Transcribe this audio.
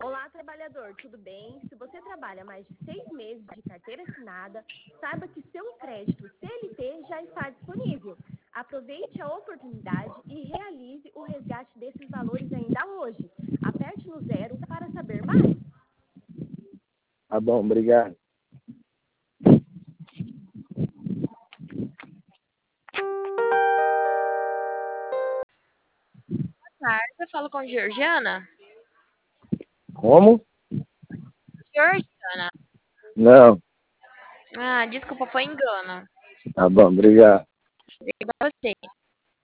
Olá, trabalhador, tudo bem? Se você trabalha mais de 6 meses de carteira assinada, saiba que seu crédito CLT já está disponível. Aproveite a oportunidade e realize o resgate desses valores ainda hoje. Aperte no 0 para saber mais. Tá bom, obrigado. Tarde, eu falo com Georgiana. Como? Georgiana. Não. Ah, desculpa, foi engano. Tá bom, obrigado. Pra você.